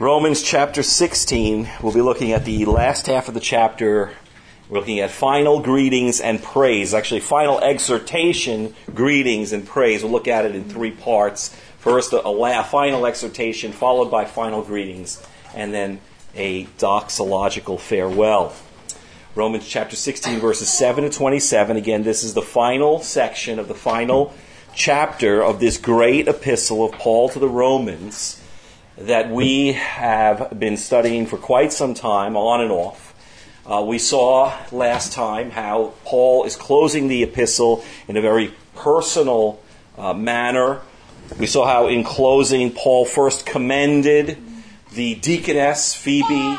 Romans chapter 16, we'll be looking at the last half of the chapter. We're looking at final greetings and praise. Actually, final exhortation, greetings, and praise. We'll look at it in three parts. First, a final exhortation, followed by final greetings, and then a doxological farewell. Romans chapter 16, verses 7 to 27. Again, this is the final section of the final chapter of this great epistle of Paul to the Romans that we have been studying for quite some time, on and off. We saw last time how Paul is closing the epistle in a very personal manner. We saw how in closing Paul first commended the deaconess Phoebe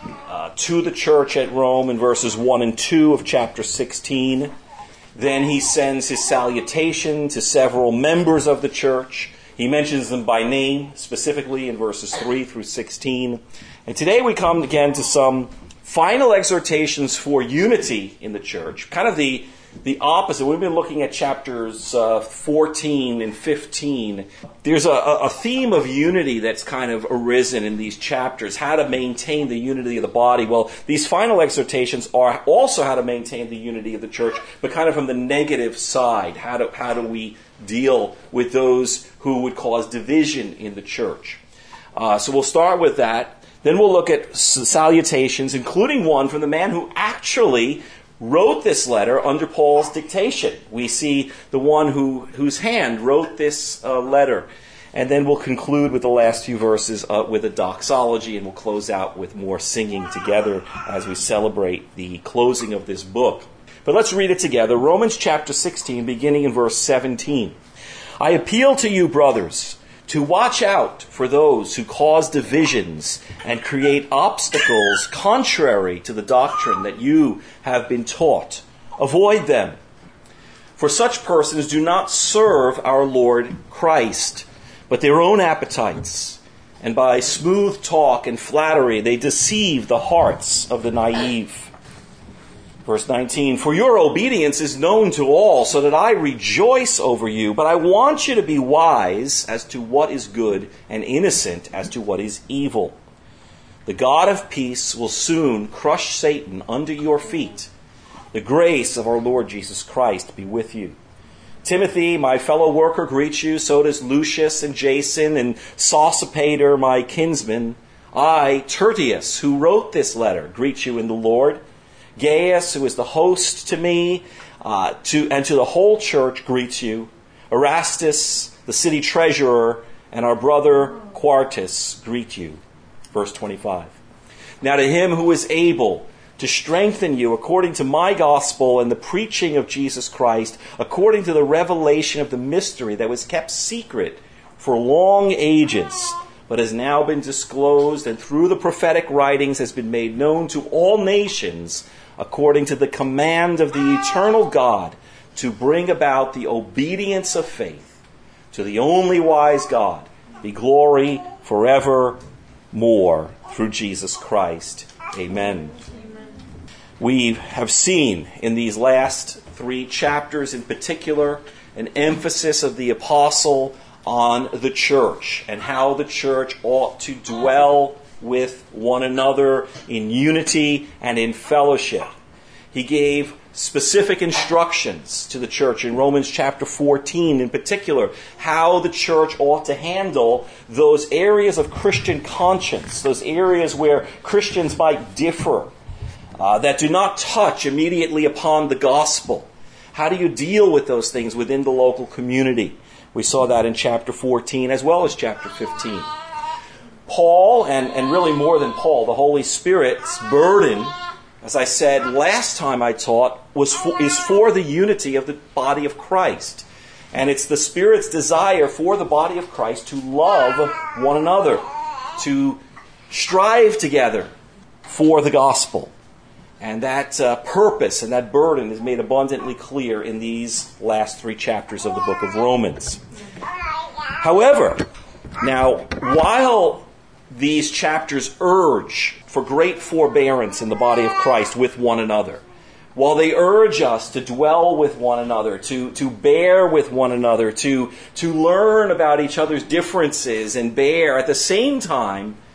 to the church at Rome in verses 1 and 2 of chapter 16. Then he sends his salutation to several members of the church. He mentions them by name, specifically in verses 3 through 16. And today we come again to some final exhortations for unity in the church. Kind of the opposite. We've been looking at chapters 14 and 15. There's a theme of unity that's kind of arisen in these chapters. How to maintain the unity of the body. Well, these final exhortations are also how to maintain the unity of the church, but kind of from the negative side. How do we deal with those who would cause division in the church? So we'll start with that. Then we'll look at salutations, including one from the man who actually wrote this letter under Paul's dictation. We see the one whose hand wrote this letter. And then we'll conclude with the last few verses with a doxology, and we'll close out with more singing together as we celebrate the closing of this book. But let's read it together. Romans chapter 16, beginning in verse 17. I appeal to you, brothers, to watch out for those who cause divisions and create obstacles contrary to the doctrine that you have been taught. Avoid them. For such persons do not serve our Lord Christ, but their own appetites. And by smooth talk and flattery, they deceive the hearts of the naive. Verse 19, for your obedience is known to all, so that I rejoice over you. But I want you to be wise as to what is good and innocent as to what is evil. The God of peace will soon crush Satan under your feet. The grace of our Lord Jesus Christ be with you. Timothy, my fellow worker, greets you. So does Lucius and Jason and Sosipater, my kinsman. I, Tertius, who wrote this letter, greet you in the Lord. Gaius, who is the host to me, and to the whole church, greets you. Erastus, the city treasurer, and our brother Quartus greet you. Verse 25. Now to him who is able to strengthen you according to my gospel and the preaching of Jesus Christ, according to the revelation of the mystery that was kept secret for long ages, but has now been disclosed and through the prophetic writings has been made known to all nations, according to the command of the eternal God, to bring about the obedience of faith. To the only wise God be glory forevermore through Jesus Christ. Amen. We have seen in these last three chapters in particular an emphasis of the apostle on the church and how the church ought to dwell with one another in unity and in fellowship. He gave specific instructions to the church in Romans chapter 14 in particular, how the church ought to handle those areas of Christian conscience, those areas where Christians might differ, that do not touch immediately upon the gospel. How do you deal with those things within the local community? We saw that in chapter 14 as well as chapter 15. Paul, and really more than Paul, the Holy Spirit's burden, as I said last time I taught, is for the unity of the body of Christ. And it's the Spirit's desire for the body of Christ to love one another, to strive together for the gospel. And that purpose and that burden is made abundantly clear in these last three chapters of the book of Romans. However, now, while these chapters urge for great forbearance in the body of Christ with one another, while they urge us to dwell with one another, to bear with one another, to learn about each other's differences and bear, at the same time,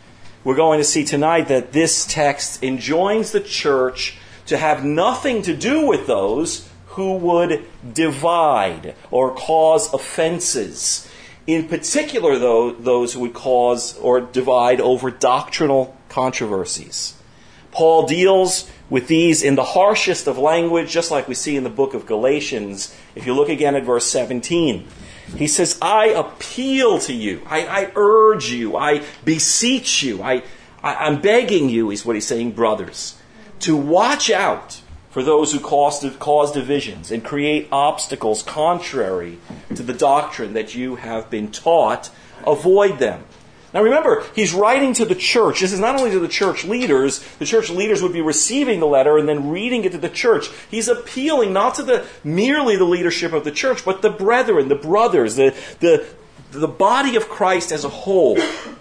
we're going to see tonight that this text enjoins the church to have nothing to do with those who would divide or cause offenses. In particular, though, those who would cause or divide over doctrinal controversies. Paul deals with these in the harshest of language, just like we see in the book of Galatians. If you look again at verse 17, he says, I appeal to you, I urge you, I beseech you, I'm begging you, is what he's saying, brothers, to watch out for those who cause divisions and create obstacles contrary to the doctrine that you have been taught. Avoid them. Now remember, he's writing to the church. This is not only to the church leaders. The church leaders would be receiving the letter and then reading it to the church. He's appealing not to merely the leadership of the church, but the brethren, the brothers, the body of Christ as a whole,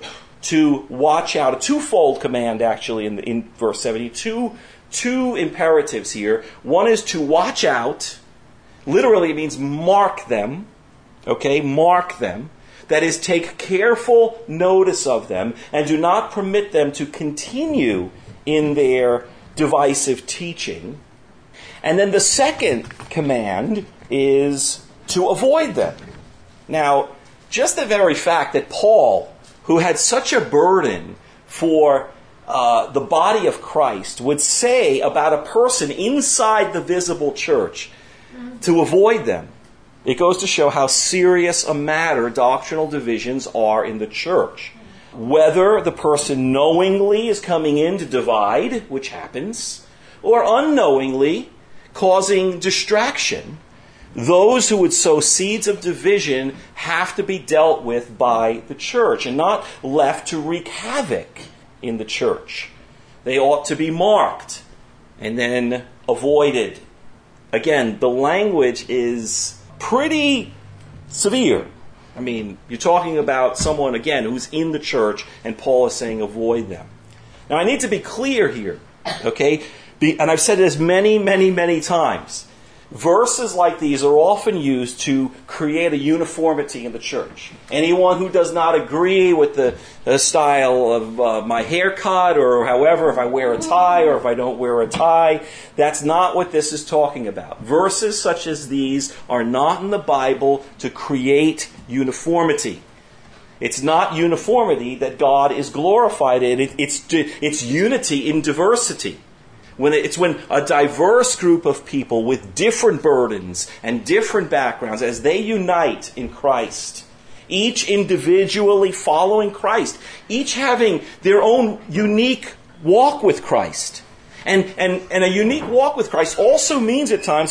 to watch out. A twofold command, actually, in verse 72. Two imperatives here. One is to watch out. Literally, it means mark them. Okay, mark them. That is, take careful notice of them and do not permit them to continue in their divisive teaching. And then the second command is to avoid them. Now, just the very fact that Paul, who had such a burden for the body of Christ, would say about a person inside the visible church to avoid them, it goes to show how serious a matter doctrinal divisions are in the church. Whether the person knowingly is coming in to divide, which happens, or unknowingly causing distraction, those who would sow seeds of division have to be dealt with by the church and not left to wreak havoc in the church. They ought to be marked and then avoided. Again, the language is pretty severe. I mean, you're talking about someone, again, who's in the church, and Paul is saying avoid them. Now, I need to be clear here, okay? And I've said this many, many, many times. Verses like these are often used to create a uniformity in the church. Anyone who does not agree with the style of my haircut, or however, if I wear a tie or if I don't wear a tie, that's not what this is talking about. Verses such as these are not in the Bible to create uniformity. It's not uniformity that God is glorified in. It's unity in diversity. When a diverse group of people with different burdens and different backgrounds, as they unite in Christ, each individually following Christ, each having their own unique walk with Christ. And a unique walk with Christ also means at times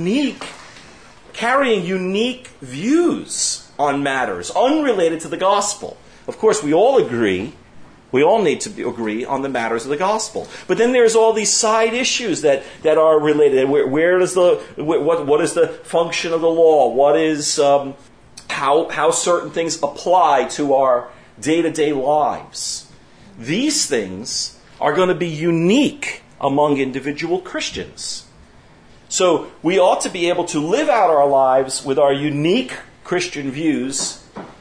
carrying unique views on matters unrelated to the gospel. Of course, we all agree. We all need to agree on the matters of the gospel. But then there's all these side issues that are related. What is the function of the law? What is how certain things apply to our day-to-day lives? These things are going to be unique among individual Christians. So we ought to be able to live out our lives with our unique Christian views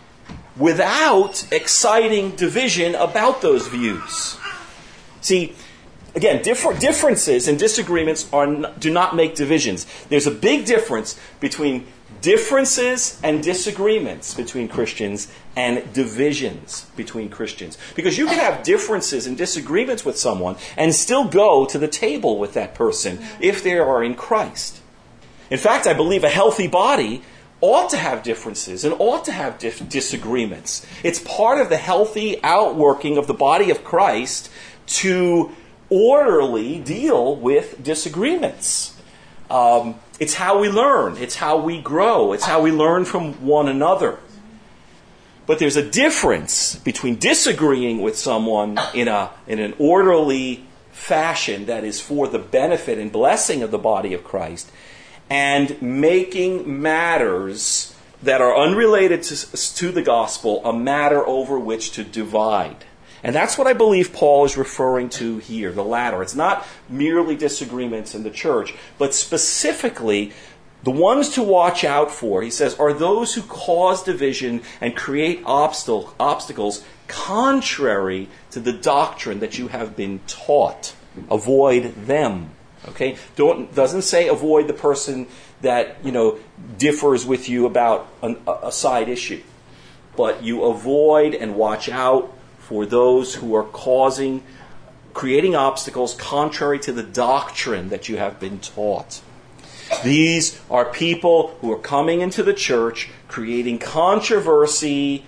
without exciting division about those views. See, again, differences and disagreements do not make divisions. There's a big difference between differences and disagreements between Christians and divisions between Christians. Because you can have differences and disagreements with someone and still go to the table with that person if they are in Christ. In fact, I believe a healthy body ought to have differences and ought to have disagreements. It's part of the healthy outworking of the body of Christ to orderly deal with disagreements. It's how we learn. It's how we grow. It's how we learn from one another. But there's a difference between disagreeing with someone in an orderly fashion that is for the benefit and blessing of the body of Christ, and making matters that are unrelated to the gospel a matter over which to divide. And that's what I believe Paul is referring to here, the latter. It's not merely disagreements in the church, but specifically The ones to watch out for, he says, are those who cause division and create obstacles contrary to the doctrine that you have been taught. Avoid them. Okay? Doesn't say avoid the person that, differs with you about a side issue. But you avoid and watch out for those who are creating obstacles contrary to the doctrine that you have been taught. These are people who are coming into the church, creating controversy,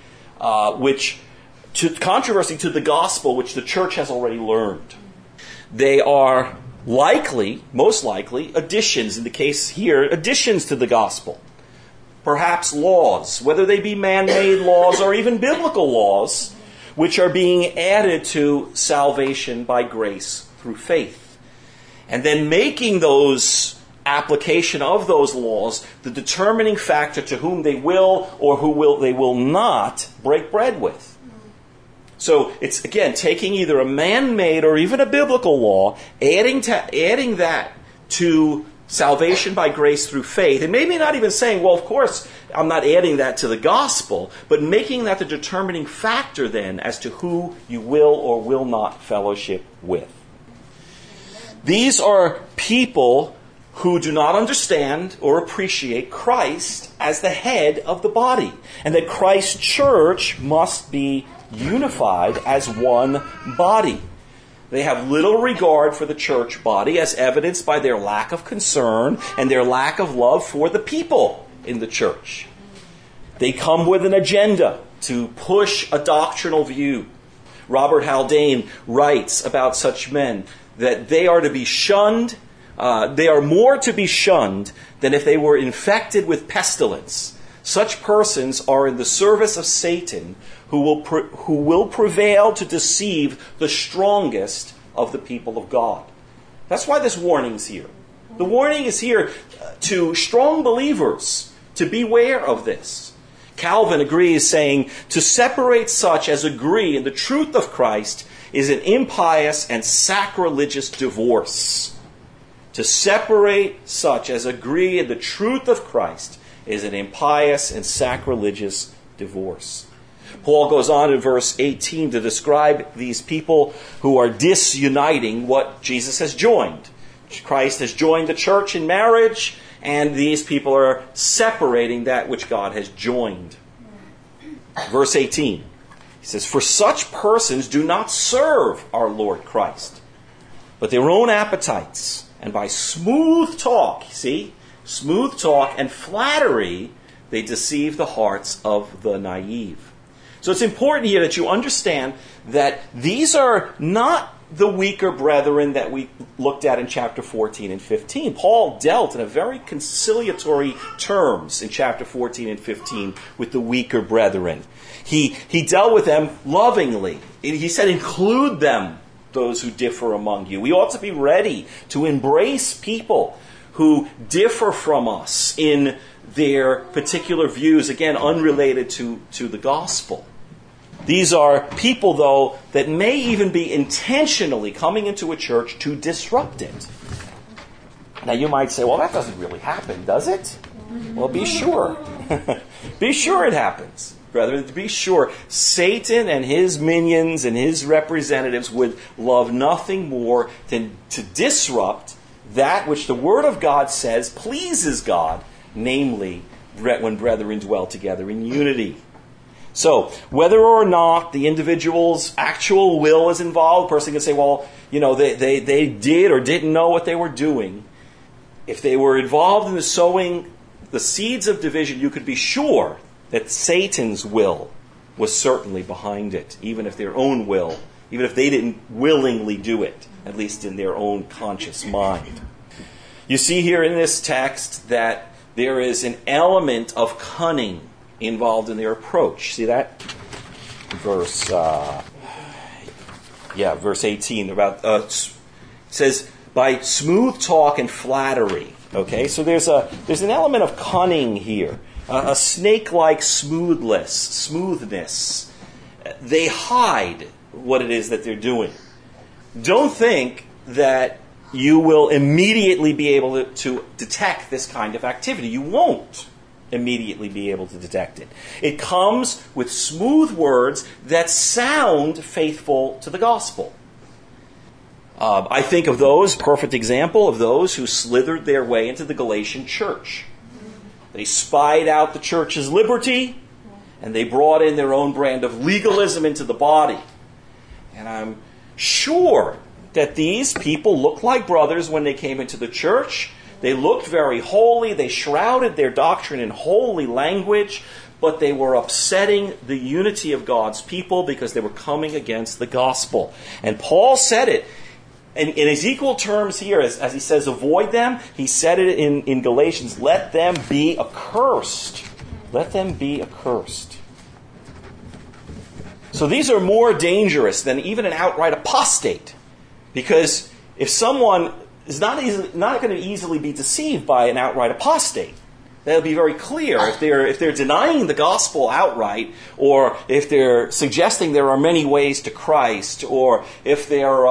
controversy to the gospel, which the church has already learned. They are most likely, additions, in the case here, additions to the gospel. Perhaps laws, whether they be man-made laws or even biblical laws, which are being added to salvation by grace through faith. And then making those application of those laws the determining factor to whom they will or they will not break bread with. So it's, again, taking either a man-made or even a biblical law, adding that to salvation by grace through faith, and maybe not even saying, well, of course, I'm not adding that to the gospel, but making that the determining factor then as to who you will or will not fellowship with. These are people who do not understand or appreciate Christ as the head of the body, and that Christ's church must be unified as one body. They have little regard for the church body, as evidenced by their lack of concern and their lack of love for the people in the church. They come with an agenda to push a doctrinal view. Robert Haldane writes about such men that they are to be shunned. They are more to be shunned than if they were infected with pestilence. Such persons are in the service of Satan, who will prevail to deceive the strongest of the people of God. That's why this warning's here. The warning is here to strong believers to beware of this. Calvin agrees, saying, to separate such as agree in the truth of Christ is an impious and sacrilegious divorce. To separate such as agree in the truth of Christ is an impious and sacrilegious divorce. Paul goes on in verse 18 to describe these people who are disuniting what Jesus has joined. Christ has joined the church in marriage, and these people are separating that which God has joined. Verse 18, he says, for such persons do not serve our Lord Christ, but their own appetites, and by smooth talk, smooth talk and flattery, they deceive the hearts of the naive. So it's important here that you understand that these are not the weaker brethren that we looked at in chapter 14 and 15. Paul dealt in a very conciliatory terms in chapter 14 and 15 with the weaker brethren. He dealt with them lovingly. He said, include them, those who differ among you. We ought to be ready to embrace people who differ from us in their particular views, again, unrelated to the gospel. These are people, though, that may even be intentionally coming into a church to disrupt it. Now, you might say, well, that doesn't really happen, does it? Well, be sure. Be sure it happens. Brethren, be sure Satan and his minions and his representatives would love nothing more than to disrupt that which the Word of God says pleases God, namely, when brethren dwell together in unity. So, whether or not the individual's actual will is involved, a person can say, well, they did or didn't know what they were doing. If they were involved in the sowing the seeds of division, you could be sure that Satan's will was certainly behind it, even if their own will, even if they didn't willingly do it, at least in their own conscious mind. You see here in this text that there is an element of cunning involved in their approach. See that? Verse 18 about it says by smooth talk and flattery. Okay, so there's an element of cunning here, a snake-like smoothness. They hide what it is that they're doing. Don't think that you will immediately be able to detect this kind of activity. You won't immediately be able to detect it. It comes with smooth words that sound faithful to the gospel. I think of those, perfect example of those who slithered their way into the Galatian church. They spied out the church's liberty, and they brought in their own brand of legalism into the body. And I'm sure that these people looked like brothers when they came into the church. They looked very holy. They shrouded their doctrine in holy language, but they were upsetting the unity of God's people because they were coming against the gospel. And Paul said it. And in his equal terms here, as he says, avoid them, he said it in Galatians, let them be accursed. Let them be accursed. So these are more dangerous than even an outright apostate. Because if someone is not going to easily be deceived by an outright apostate, that'll be very clear. If they're denying the gospel outright, or if they're suggesting there are many ways to Christ, or if they're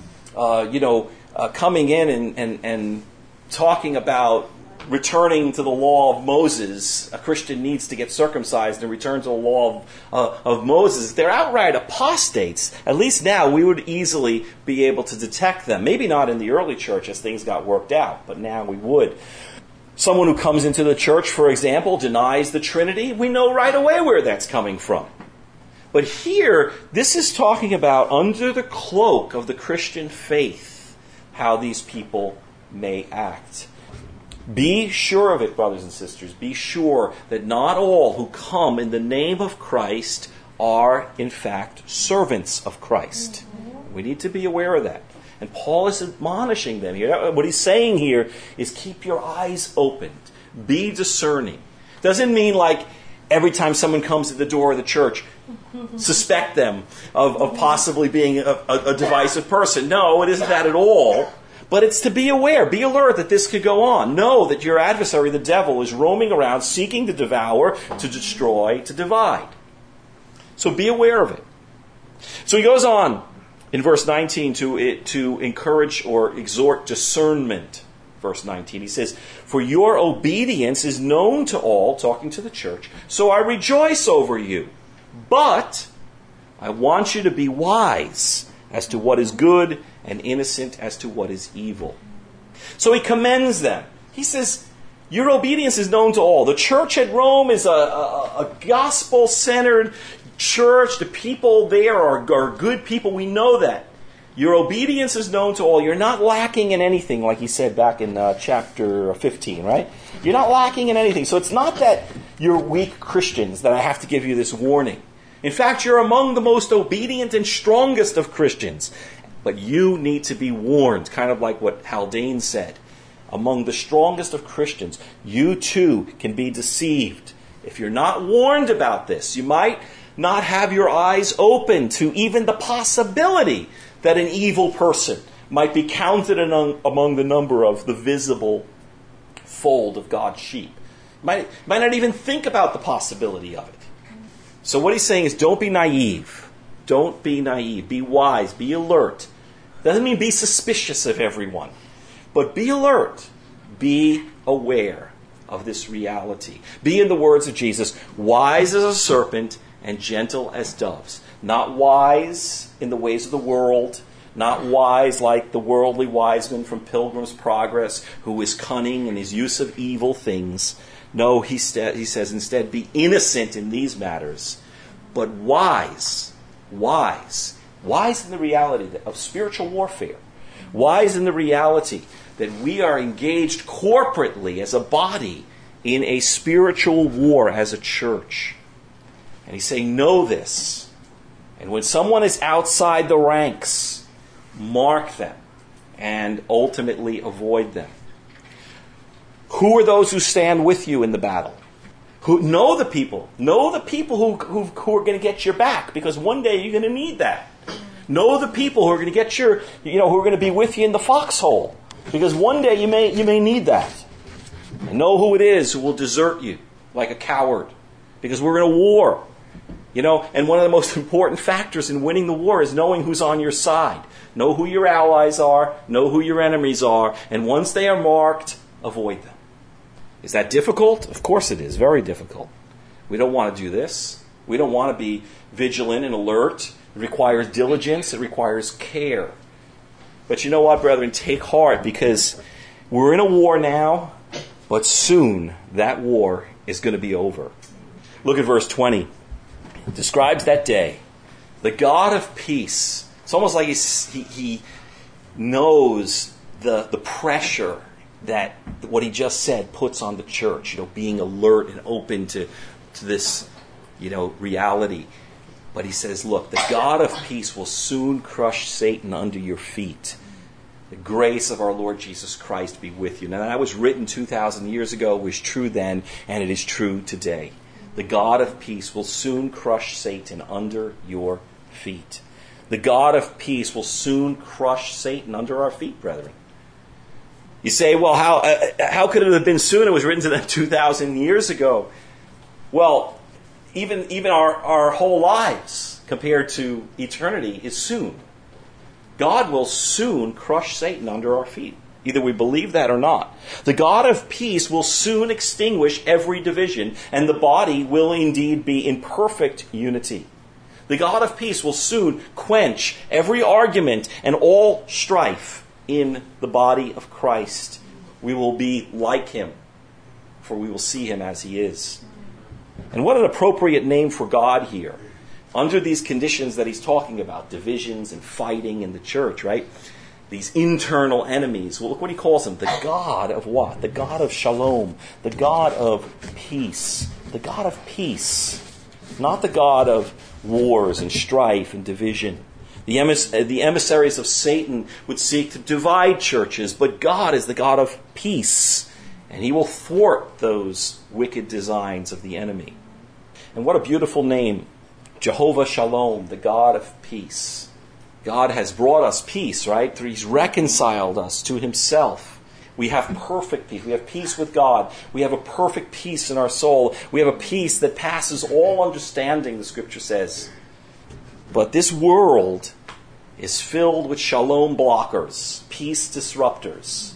coming in and talking about returning to the law of Moses, a Christian needs to get circumcised and return to the law of Moses. If they're outright apostates, at least now we would easily be able to detect them. Maybe not in the early church as things got worked out, but now we would. Someone who comes into the church, for example, denies the Trinity, we know right away where that's coming from. But here, this is talking about under the cloak of the Christian faith, how these people may act. Be sure of it, brothers and sisters. Be sure that not all who come in the name of Christ are, in fact, servants of Christ. We need to be aware of that. And Paul is admonishing them here. What he's saying here is keep your eyes opened. Be discerning. Doesn't mean like every time someone comes to the door of the church, suspect them of possibly being a divisive person. No, it isn't that at all. But it's to be aware, be alert that this could go on. Know that your adversary, the devil, is roaming around seeking to devour, to destroy, to divide. So be aware of it. So he goes on in verse 19 to encourage or exhort discernment. Verse 19, he says, "For your obedience is known to all," talking to the church, "so I rejoice over you. But I want you to be wise as to what is good and innocent as to what is evil." So he commends them. He says, your obedience is known to all. The church at Rome is a gospel-centered church. The people there are good people. We know that. Your obedience is known to all. You're not lacking in anything, like he said back in chapter 15, right? You're not lacking in anything. So it's not that you're weak Christians that I have to give you this warning. In fact, you're among the most obedient and strongest of Christians. But you need to be warned, kind of like what Haldane said. Among the strongest of Christians, you too can be deceived. If you're not warned about this, you might not have your eyes open to even the possibility that an evil person might be counted among the number of the visible fold of God's sheep. Might not even think about the possibility of it. So what he's saying is don't be naive. Don't be naive. Be wise. Be alert. Doesn't mean be suspicious of everyone. But be alert. Be aware of this reality. Be, in the words of Jesus, wise as a serpent and gentle as doves. Not wise in the ways of the world. Not wise like the worldly wise man from Pilgrim's Progress who is cunning in his use of evil things. No, he says instead, be innocent in these matters, but wise. Wise in the reality of spiritual warfare. Wise in the reality that we are engaged corporately as a body in a spiritual war as a church. And he's saying, know this. And when someone is outside the ranks, mark them and ultimately avoid them. Who are those who stand with you in the battle? Who know the people. Know the people who are going to get your back, because one day you're going to need that. Know the people who are going to get who are going to be with you in the foxhole, because one day you may need that. And know who it is who will desert you like a coward, because we're in a war. And one of the most important factors in winning the war is knowing who's on your side. Know who your allies are, know who your enemies are, and once they are marked, avoid them. Is that difficult? Of course it is, very difficult. We don't want to do this. We don't want to be vigilant and alert. It requires diligence, it requires care. But you know what, brethren? Take heart, because we're in a war now, but soon that war is going to be over. Look at verse 20. It describes that day. The God of peace. It's almost like he knows the pressure that what he just said puts on the church. Being alert and open to this, reality. But he says, look, the God of peace will soon crush Satan under your feet. The grace of our Lord Jesus Christ be with you. Now, that was written 2,000 years ago, was true then, and it is true today. The God of peace will soon crush Satan under your feet. The God of peace will soon crush Satan under our feet, brethren. You say, well, how could it have been soon? It was written to them 2,000 years ago. Well, even our whole lives compared to eternity is soon. God will soon crush Satan under our feet. Either we believe that or not. The God of peace will soon extinguish every division, and the body will indeed be in perfect unity. The God of peace will soon quench every argument and all strife in the body of Christ. We will be like him, for we will see him as he is. And what an appropriate name for God here. Under these conditions that he's talking about, divisions and fighting in the church, right? These internal enemies. Well, look what he calls them. The God of what? The God of shalom. The God of peace. The God of peace. Not the God of wars and strife and division. The emissaries of Satan would seek to divide churches, but God is the God of peace. And he will thwart those wicked designs of the enemy. And what a beautiful name. Jehovah Shalom, the God of peace. God has brought us peace, right? He's reconciled us to himself. We have perfect peace. We have peace with God. We have a perfect peace in our soul. We have a peace that passes all understanding, the scripture says. But this world is filled with shalom blockers, peace disruptors.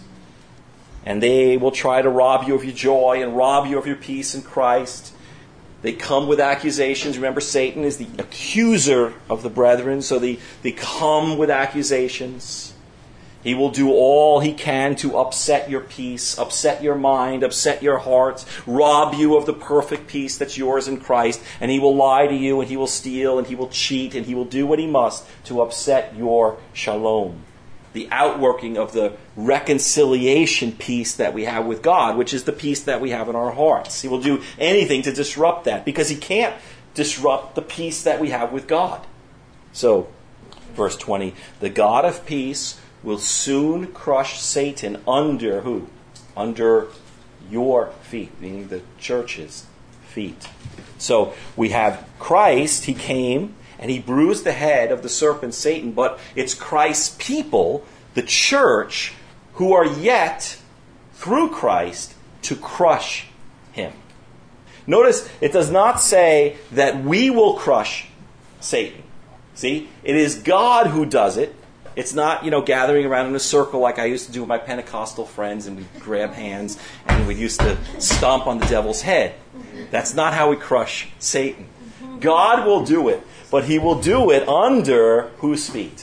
And they will try to rob you of your joy and rob you of your peace in Christ. They come with accusations. Remember, Satan is the accuser of the brethren, so they come with accusations. He will do all he can to upset your peace, upset your mind, upset your heart, rob you of the perfect peace that's yours in Christ, and he will lie to you, and he will steal, and he will cheat, and he will do what he must to upset your shalom. The outworking of the reconciliation peace that we have with God, which is the peace that we have in our hearts. He will do anything to disrupt that, because he can't disrupt the peace that we have with God. So, verse 20, the God of peace will soon crush Satan under who? Under your feet, meaning the church's feet. So, we have Christ, he came, and he bruised the head of the serpent Satan, but it's Christ's people, the church, who are yet, through Christ, to crush him. Notice, it does not say that we will crush Satan. See? It is God who does it. It's not, gathering around in a circle like I used to do with my Pentecostal friends, and we'd grab hands and we used to stomp on the devil's head. That's not how we crush Satan. God will do it. But he will do it under whose feet?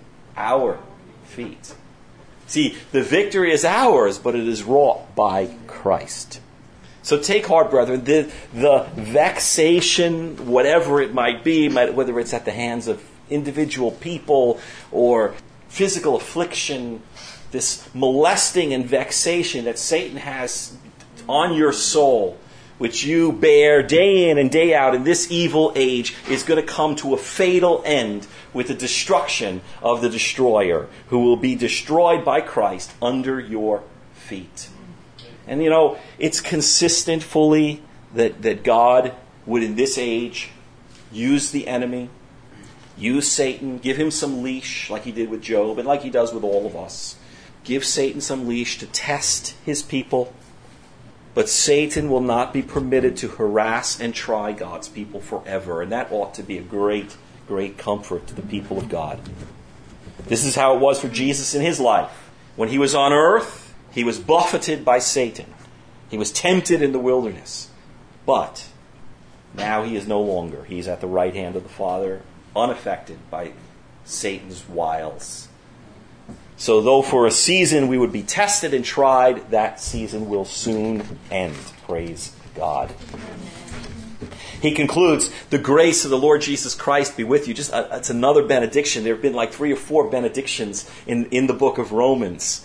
Our feet. See, the victory is ours, but it is wrought by Christ. So take heart, brethren. The vexation, whatever it might be, whether it's at the hands of individual people or physical affliction, this molesting and vexation that Satan has on your soul, which you bear day in and day out in this evil age, is going to come to a fatal end with the destruction of the destroyer, who will be destroyed by Christ under your feet. And it's consistent fully that God would in this age use the enemy, use Satan, give him some leash like he did with Job and like he does with all of us. Give Satan some leash to test his people. But Satan will not be permitted to harass and try God's people forever. And that ought to be a great, great comfort to the people of God. This is how it was for Jesus in his life. When he was on earth, he was buffeted by Satan. He was tempted in the wilderness. But now he is no longer. He's at the right hand of the Father, unaffected by Satan's wiles. So though for a season we would be tested and tried, that season will soon end. Praise God. He concludes, the grace of the Lord Jesus Christ be with you. It's another benediction. There have been like 3 or 4 benedictions in the book of Romans.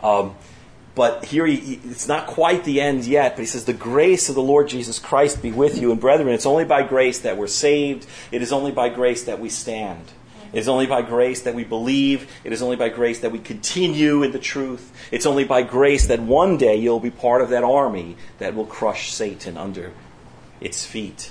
But here it's not quite the end yet, but he says, the grace of the Lord Jesus Christ be with you. And brethren, it's only by grace that we're saved. It is only by grace that we stand. It is only by grace that we believe. It is only by grace that we continue in the truth. It's only by grace that one day you'll be part of that army that will crush Satan under its feet.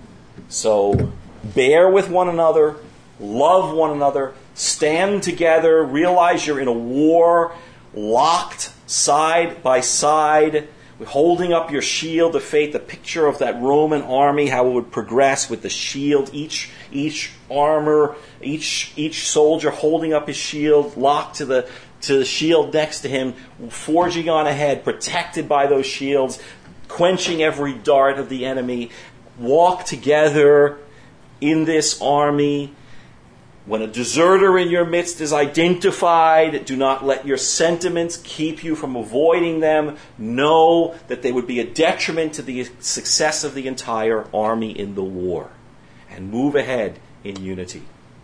So bear with one another, love one another, stand together, realize you're in a war, locked side by side, holding up your shield of faith, the picture of that Roman army, how it would progress with the shield, each armor, each soldier holding up his shield, locked to the shield next to him, forging on ahead, protected by those shields, quenching every dart of the enemy. Walk together in this army. When a deserter in your midst is identified, do not let your sentiments keep you from avoiding them. Know that they would be a detriment to the success of the entire army in the war. And move ahead in unity.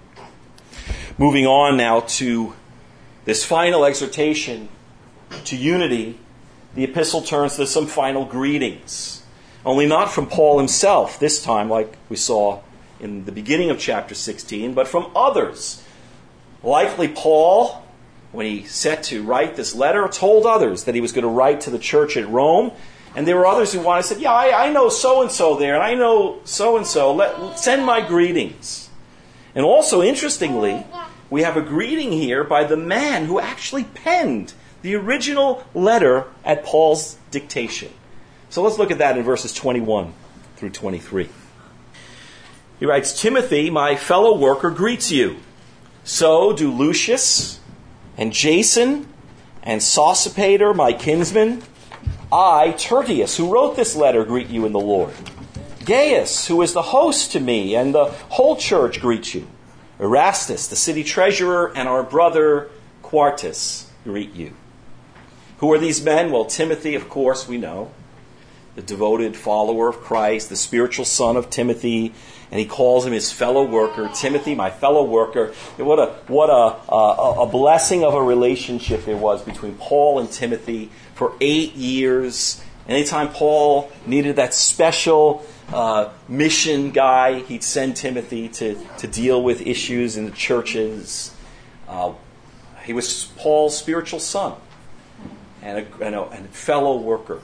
Moving on now to this final exhortation to unity, the epistle turns to some final greetings. Only not from Paul himself, this time like we saw in the beginning of chapter 16, but from others. Likely Paul, when he set to write this letter, told others that he was going to write to the church at Rome. And there were others who wanted to say, I know so-and-so there, and I know so-and-so. Send my greetings. And also, interestingly, we have a greeting here by the man who actually penned the original letter at Paul's dictation. So let's look at that in verses 21 through 23. He writes, Timothy, my fellow worker, greets you. So do Lucius and Jason and Sosipater, my kinsman. I, Tertius, who wrote this letter, greet you in the Lord. Gaius, who is the host to me, and the whole church greets you. Erastus, the city treasurer, and our brother Quartus greet you. Who are these men? Well, Timothy, of course, we know. The devoted follower of Christ, the spiritual son of Timothy, and he calls him his fellow worker. Timothy, my fellow worker. What a blessing of a relationship there was between Paul and Timothy for 8 years. Anytime Paul needed that special mission guy, he'd send Timothy to deal with issues in the churches. He was Paul's spiritual son and a fellow worker.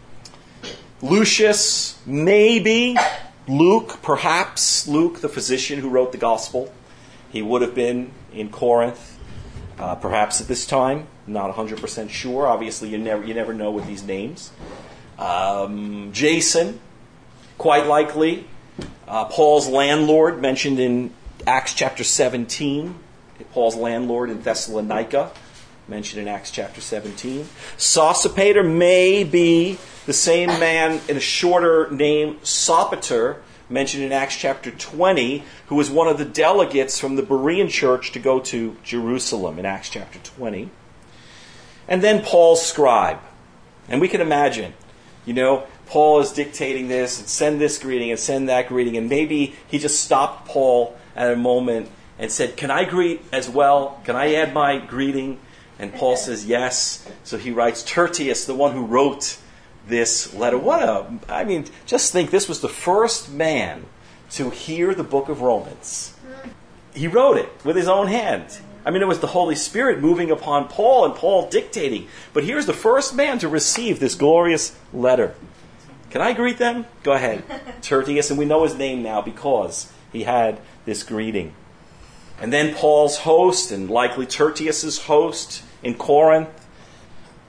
Lucius, maybe. Luke, perhaps Luke, the physician who wrote the gospel. He would have been in Corinth, perhaps at this time. Not 100% sure. Obviously, you never know with these names. Jason, quite likely. Paul's landlord, mentioned in Acts chapter 17. Paul's landlord in Thessalonica, mentioned in Acts chapter 17. Sosipater may be the same man in a shorter name, Sopater, mentioned in Acts chapter 20, who was one of the delegates from the Berean church to go to Jerusalem in Acts chapter 20. And then Paul's scribe. And we can imagine, Paul is dictating this, and send this greeting, and send that greeting, and maybe he just stopped Paul at a moment and said, can I greet as well? Can I add my greeting? And Paul says yes. So he writes, Tertius, the one who wrote this letter. Just think, this was the first man to hear the book of Romans. He wrote it with his own hand. It was the Holy Spirit moving upon Paul and Paul dictating. But here's the first man to receive this glorious letter. Can I greet them? Go ahead. Tertius, and we know his name now because he had this greeting. And then Paul's host, and likely Tertius's host in Corinth.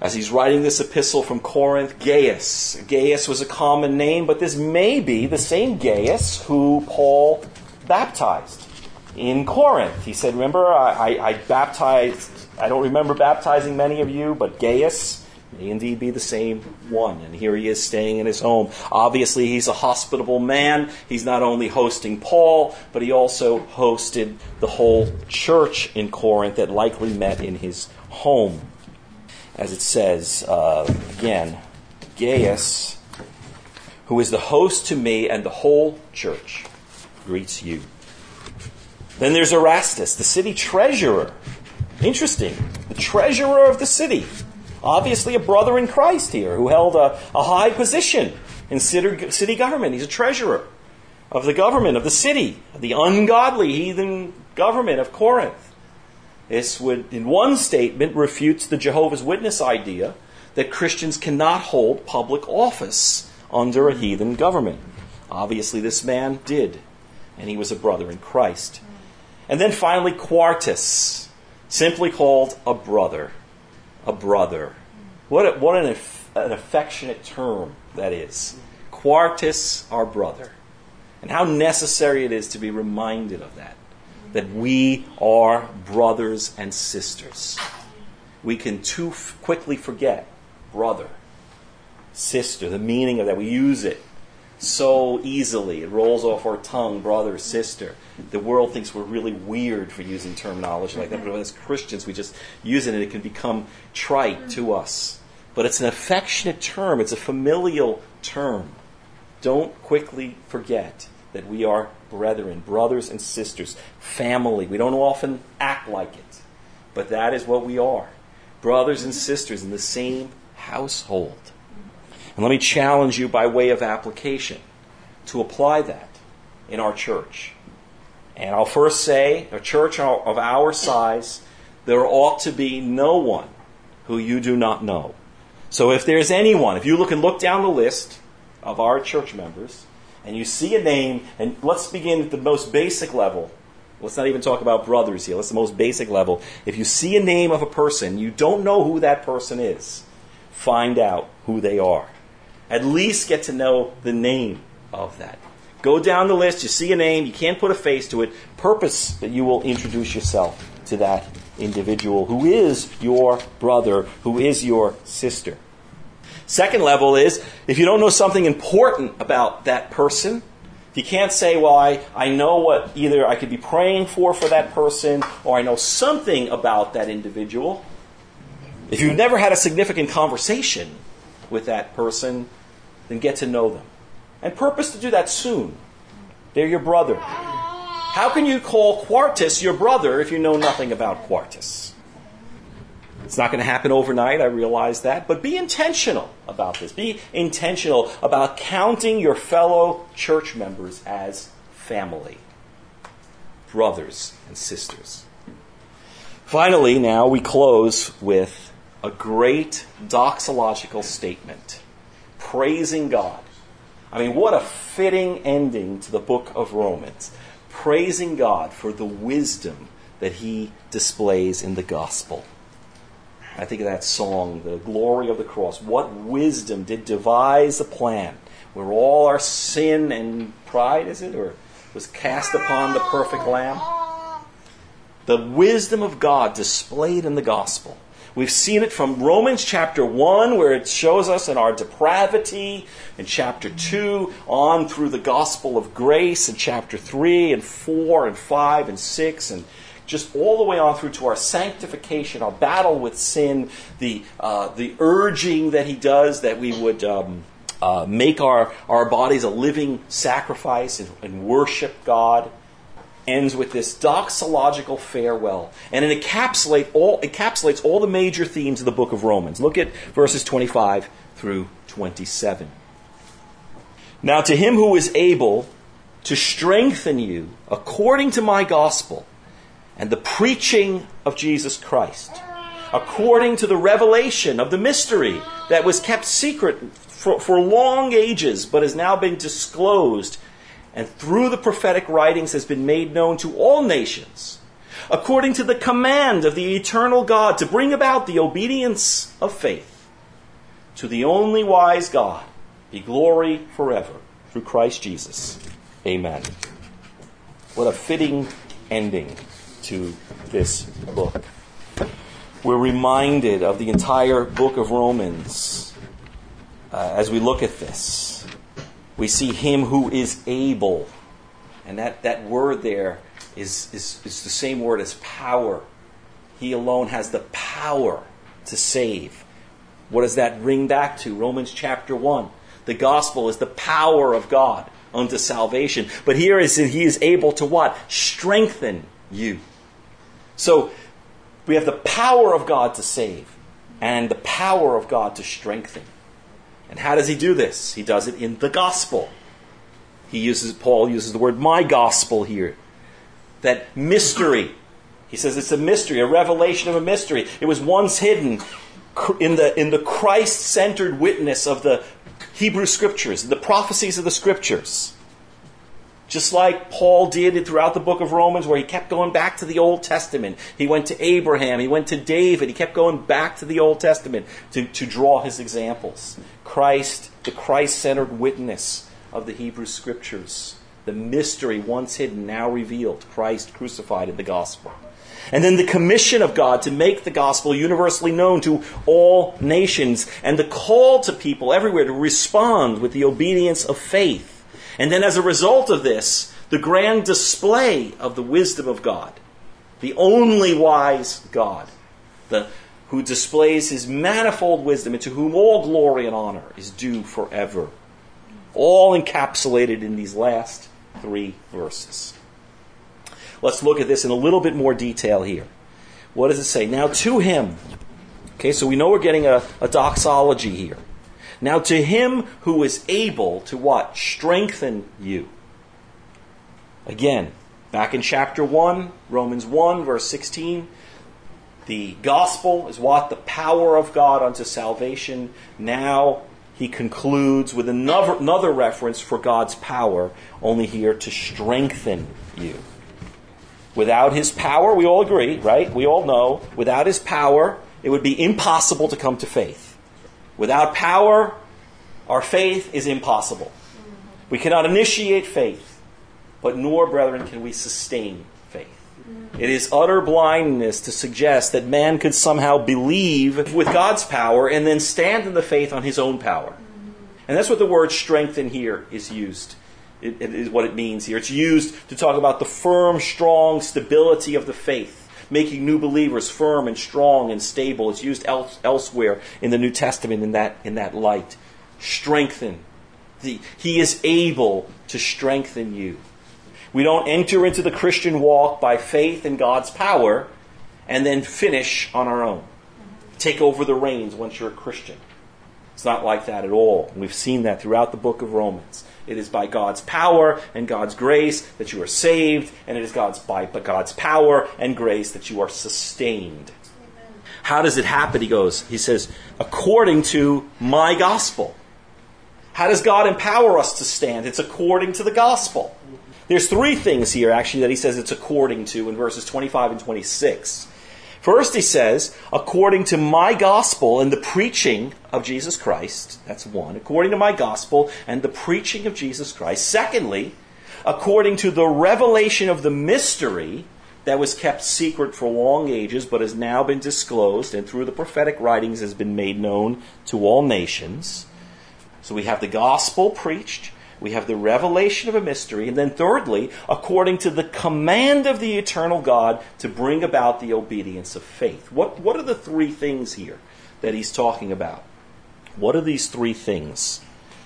As he's writing this epistle from Corinth, Gaius. Gaius was a common name, but this may be the same Gaius who Paul baptized in Corinth. He said, remember, I baptized, I don't remember baptizing many of you, but Gaius may indeed be the same one. And here he is staying in his home. Obviously, he's a hospitable man. He's not only hosting Paul, but he also hosted the whole church in Corinth that likely met in his home. As it says, again, Gaius, who is the host to me and the whole church, greets you. Then there's Erastus, the city treasurer. Interesting. The treasurer of the city. Obviously a brother in Christ here who held a high position in city government. He's a treasurer of the government of the city, of the ungodly heathen government of Corinth. This would, in one statement, refutes the Jehovah's Witness idea that Christians cannot hold public office under a heathen government. Obviously, this man did, and he was a brother in Christ. And then finally, Quartus, simply called a brother. A brother. What an affectionate term that is. Quartus, our brother. And how necessary it is to be reminded of that. That we are brothers and sisters. We can too quickly forget brother, sister, the meaning of that. We use it so easily. It rolls off our tongue, brother, sister. The world thinks we're really weird for using terminology like that. But as Christians, we just use it and it can become trite to us. But it's an affectionate term. It's a familial term. Don't quickly forget that we are brethren, brothers and sisters, family. We don't often act like it, but that is what we are. Brothers and sisters in the same household. And let me challenge you by way of application to apply that in our church. And I'll first say, a church of our size, there ought to be no one who you do not know. So if there's anyone, if you look down the list of our church members, and you see a name, and let's begin at the most basic level. Let's not even talk about brothers here. Let's the most basic level. If you see a name of a person, you don't know who that person is, find out who they are. At least get to know the name of that. Go down the list, you see a name, you can't put a face to it. Purpose that you will introduce yourself to that individual who is your brother, who is your sister. Second level is, if you don't know something important about that person, if you can't say, well, I know what either I could be praying for that person, or I know something about that individual. If you've never had a significant conversation with that person, then get to know them. And purpose to do that soon. They're your brother. How can you call Quartus your brother if you know nothing about Quartus? It's not going to happen overnight, I realize that. But be intentional about this. Be intentional about counting your fellow church members as family. Brothers and sisters. Finally, now we close with a great doxological statement. Praising God. I mean, what a fitting ending to the book of Romans. Praising God for the wisdom that He displays in the gospel. I think of that song, The Glory of the Cross. What wisdom did devise a plan where all our sin and pride, was cast upon the perfect Lamb? The wisdom of God displayed in the gospel. We've seen it from Romans chapter 1, where it shows us in our depravity, in chapter 2, on through the gospel of grace, in chapter 3 and 4 and 5 and 6, and just all the way on through to our sanctification, our battle with sin, the urging that He does that we would make our bodies a living sacrifice and worship God. Ends with this doxological farewell. And it encapsulates all the major themes of the book of Romans. Look at verses 25 through 27. Now to Him who is able to strengthen you according to my gospel and the preaching of Jesus Christ, according to the revelation of the mystery that was kept secret for long ages, but has now been disclosed, and through the prophetic writings has been made known to all nations, according to the command of the eternal God, to bring about the obedience of faith To the only wise God be glory forever through Christ Jesus. Amen. What a fitting ending to this book. We're reminded of the entire book of Romans as we look at this. We see him who is able. And that word there is the same word as power. He alone has the power to save. What does that ring back to? Romans chapter 1. The gospel is the power of God unto salvation. But here is that he is able to what? Strengthen you. So we have the power of God to save and the power of God to strengthen. And how does he do this? He does it in the gospel. Paul uses the word my gospel here. That mystery. He says it's a mystery, a revelation of a mystery. It was once hidden in the Christ-centered witness of the Hebrew Scriptures, the prophecies of the Scriptures. Just like Paul did throughout the book of Romans, where he kept going back to the Old Testament. He went to Abraham, he went to David, he kept going back to the Old Testament to draw his examples. Christ, the Christ-centered witness of the Hebrew Scriptures. The mystery once hidden, now revealed. Christ crucified in the gospel. And then the commission of God to make the gospel universally known to all nations. And the call to people everywhere to respond with the obedience of faith. And then as a result of this, the grand display of the wisdom of God. The only wise God. Who displays his manifold wisdom, and to whom all glory and honor is due forever. All encapsulated in these last 3 verses. Let's look at this in a little bit more detail here. What does it say? Now to him. Okay, so we know we're getting a doxology here. Now to him who is able to what? Strengthen you. Again, back in chapter 1, Romans 1, verse 16. The gospel is what? The power of God unto salvation. Now he concludes with another reference for God's power, only here to strengthen you. Without his power, we all agree, right? We all know, without his power, it would be impossible to come to faith. Without power, our faith is impossible. We cannot initiate faith, but nor, brethren, can we sustain faith. It is utter blindness to suggest that man could somehow believe with God's power and then stand in the faith on his own power. And that's what the word strengthen here is used. It is what it means here. It's used to talk about the firm, strong stability of the faith, making new believers firm and strong and stable. It's used elsewhere in the New Testament in that light. Strengthen. He is able to strengthen you. We don't enter into the Christian walk by faith in God's power and then finish on our own. Take over the reins once you're a Christian. It's not like that at all. We've seen that throughout the book of Romans. It is by God's power and God's grace that you are saved, and it is by God's power and grace that you are sustained. Amen. How does it happen? He says, according to my gospel. How does God empower us to stand? It's according to the gospel. There's 3 things here, actually, that he says it's according to in verses 25 and 26. First, he says, according to my gospel and the preaching of Jesus Christ. That's 1. According to my gospel and the preaching of Jesus Christ. Secondly, according to the revelation of the mystery that was kept secret for long ages, but has now been disclosed, and through the prophetic writings has been made known to all nations. So we have the gospel preached. We have the revelation of a mystery. And then thirdly, according to the command of the eternal God to bring about the obedience of faith. What are the 3 things here that he's talking about? What are these 3 things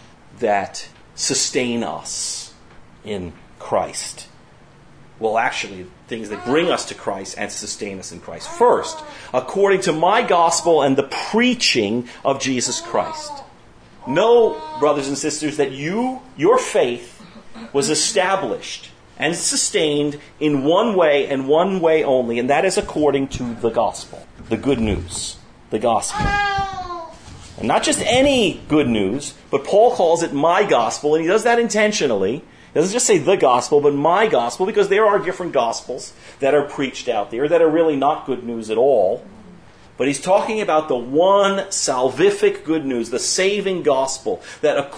that sustain us in Christ? Well, actually, things that bring us to Christ and sustain us in Christ. First, according to my gospel and the preaching of Jesus Christ. Know, brothers and sisters, that your faith was established and sustained in one way and one way only, and that is according to the gospel, the good news, the gospel. And not just any good news, but Paul calls it my gospel, and he does that intentionally. He doesn't just say the gospel, but my gospel, because there are different gospels that are preached out there that are really not good news at all. But he's talking about the one salvific good news, the saving gospel, that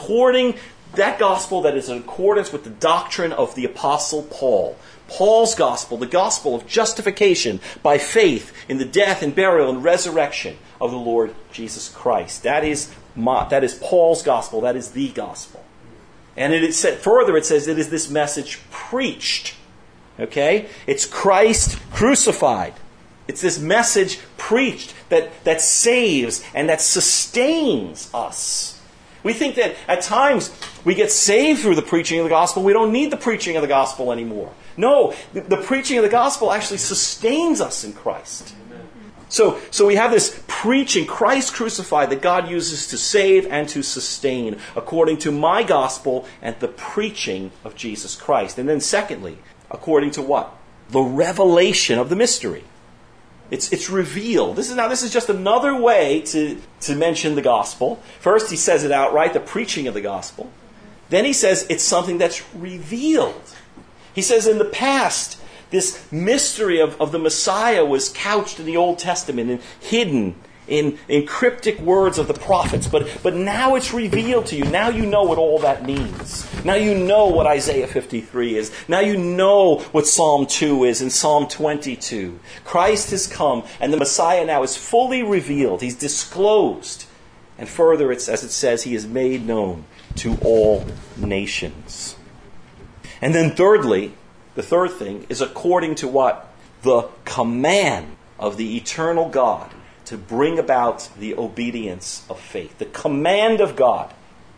gospel that is in accordance with the doctrine of the Apostle Paul. Paul's gospel, the gospel of justification by faith in the death and burial and resurrection of the Lord Jesus Christ. That is Paul's gospel. That is the gospel. And it says it is this message preached. Okay? It's Christ crucified. It's this message preached that saves and that sustains us. We think that at times we get saved through the preaching of the gospel. We don't need the preaching of the gospel anymore. No, the preaching of the gospel actually sustains us in Christ. So we have this preaching, Christ crucified, that God uses to save and to sustain, according to my gospel and the preaching of Jesus Christ. And then secondly, according to what? The revelation of the mystery. It's revealed. This is just another way to mention the gospel. First, he says it outright, the preaching of the gospel. Then he says it's something that's revealed. He says in the past, this mystery of the Messiah was couched in the Old Testament and hidden in cryptic words of the prophets. But now it's revealed to you. Now you know what all that means. Now you know what Isaiah 53 is. Now you know what Psalm 2 is and Psalm 22. Christ has come and the Messiah now is fully revealed. He's disclosed. And further, as it says, he is made known to all nations. And then thirdly, the third thing is according to what? The command of the eternal God to bring about the obedience of faith. The command of God.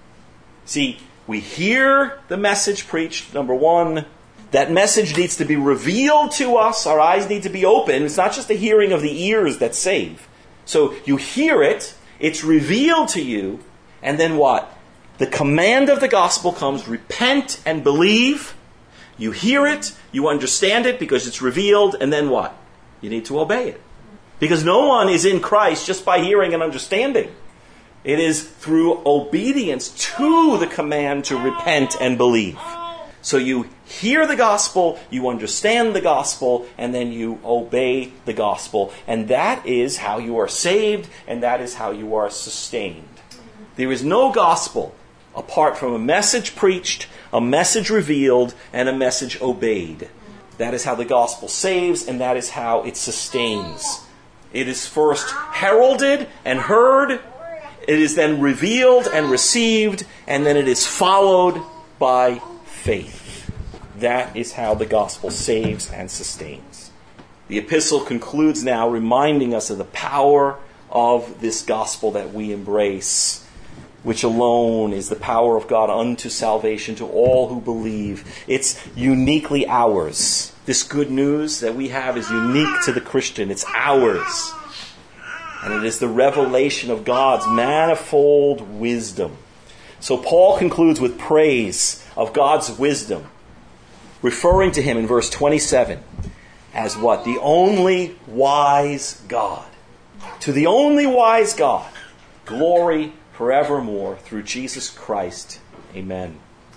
See, we hear the message preached, number one. That message needs to be revealed to us. Our eyes need to be open. It's not just the hearing of the ears that save. So you hear it, it's revealed to you, and then what? The command of the gospel comes, repent and believe. You hear it, you understand it because it's revealed, and then what? You need to obey it. Because no one is in Christ just by hearing and understanding. It is through obedience to the command to repent and believe. So you hear the gospel, you understand the gospel, and then you obey the gospel. And that is how you are saved, and that is how you are sustained. There is no gospel apart from a message preached, a message revealed, and a message obeyed. That is how the gospel saves, and that is how it sustains. It is first heralded and heard, it is then revealed and received, and then it is followed by faith. That is how the gospel saves and sustains. The epistle concludes now reminding us of the power of this gospel that we embrace, which alone is the power of God unto salvation to all who believe. It's uniquely ours. This good news that we have is unique to the Christian. It's ours. And it is the revelation of God's manifold wisdom. So Paul concludes with praise of God's wisdom, referring to him in verse 27 as what? The only wise God. To the only wise God, glory forevermore through Jesus Christ. Amen.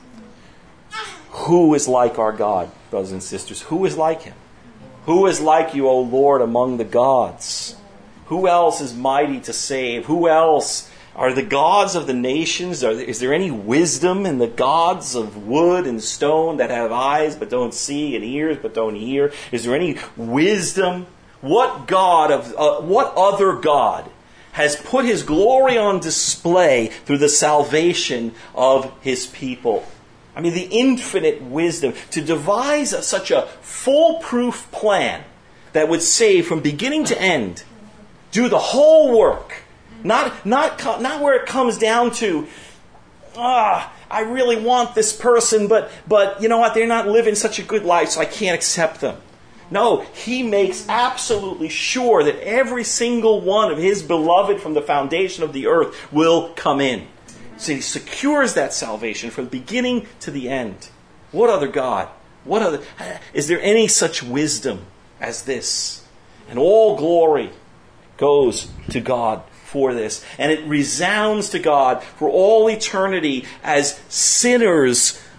Who is like our God, brothers and sisters? Who is like him? Who is like you, O Lord, among the gods? Who else is mighty to save? Who else are the gods of the nations? Is there any wisdom in the gods of wood and stone that have eyes but don't see and ears but don't hear? Is there any wisdom? What other God has put his glory on display through the salvation of his people? I mean, the infinite wisdom to devise such a foolproof plan that would save from beginning to end, do the whole work, not where it comes down to, I really want this person, but you know what, they're not living such a good life, so I can't accept them. No, he makes absolutely sure that every single one of his beloved from the foundation of the earth will come in. So he secures that salvation from beginning to the end. What other God? Is there any such wisdom as this? And all glory goes to God for this. And it resounds to God for all eternity as sinners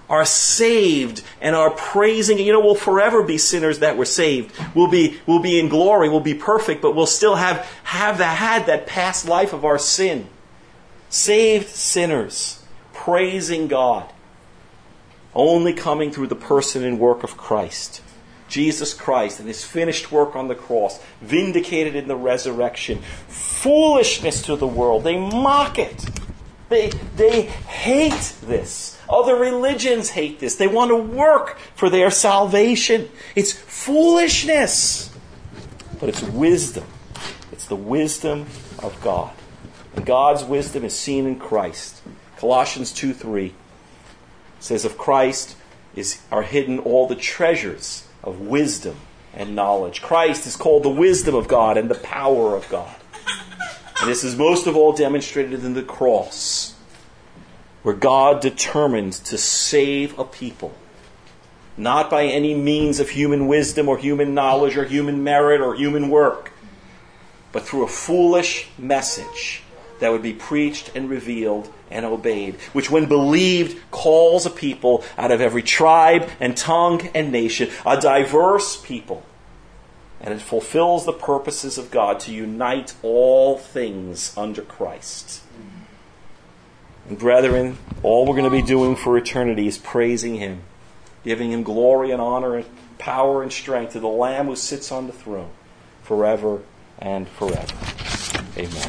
are saved and are praising. We'll forever be sinners that were saved. We'll be in glory. We'll be perfect, but we'll still had that past life of our sin. Saved sinners praising God, only coming through the person and work of Christ. Jesus Christ and His finished work on the cross, vindicated in the resurrection. Foolishness to the world. They mock it. They hate this. Other religions hate this. They want to work for their salvation. It's foolishness. But it's wisdom. It's the wisdom of God. And God's wisdom is seen in Christ. Colossians 2:3 says, of Christ are hidden all the treasures of wisdom and knowledge. Christ is called the wisdom of God and the power of God. And this is most of all demonstrated in the cross, where God determined to save a people, not by any means of human wisdom or human knowledge or human merit or human work, but through a foolish message that would be preached and revealed and obeyed, which when believed calls a people out of every tribe and tongue and nation, a diverse people. And it fulfills the purposes of God to unite all things under Christ. And brethren, all we're going to be doing for eternity is praising Him, giving Him glory and honor and power and strength to the Lamb who sits on the throne forever and forever. Amen.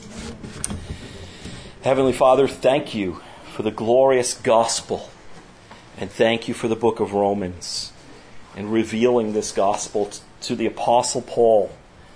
Heavenly Father, thank You for the glorious gospel, and thank You for the book of Romans and revealing this gospel to the Apostle Paul.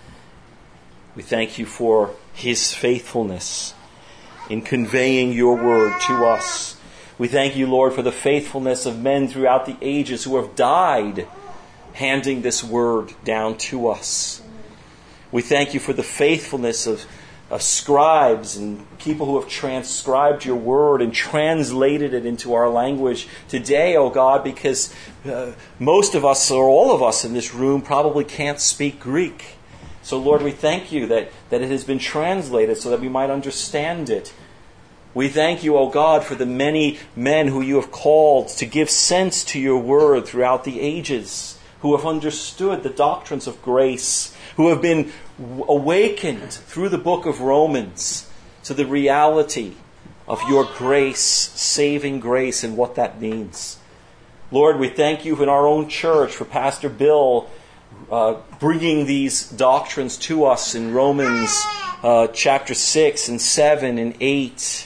We thank You for his faithfulness in conveying Your word to us. We thank You, Lord, for the faithfulness of men throughout the ages who have died handing this word down to us. We thank You for the faithfulness of scribes and people who have transcribed Your word and translated it into our language today, oh God, because most of us, or all of us in this room, probably can't speak Greek. So Lord, we thank You that it has been translated so that we might understand it. We thank You, O God, for the many men who You have called to give sense to Your word throughout the ages, who have understood the doctrines of grace, who have been awakened through the book of Romans to the reality of Your grace, saving grace, and what that means. Lord, we thank You in our own church for Pastor Bill bringing these doctrines to us in Romans chapter 6 and 7 and 8,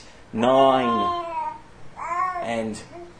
9. And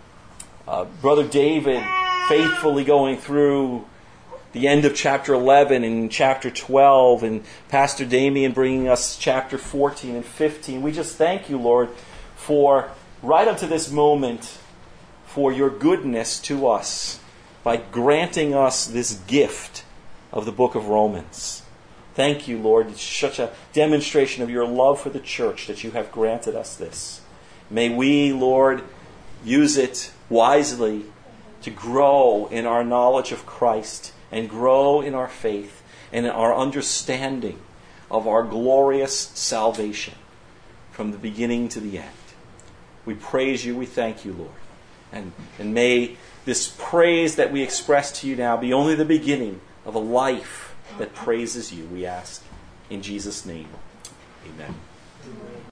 Brother David faithfully going through the end of chapter 11 and chapter 12, and Pastor Damien bringing us chapter 14 and 15. We just thank You, Lord, for right up to this moment, for Your goodness to us by granting us this gift of the book of Romans. Thank You, Lord. It's such a demonstration of Your love for the church that You have granted us this. May we, Lord, use it wisely to grow in our knowledge of Christ and grow in our faith and in our understanding of our glorious salvation from the beginning to the end. We praise You, we thank You, Lord. And may this praise that we express to You now be only the beginning of a life that praises You, we ask. In Jesus' name, amen.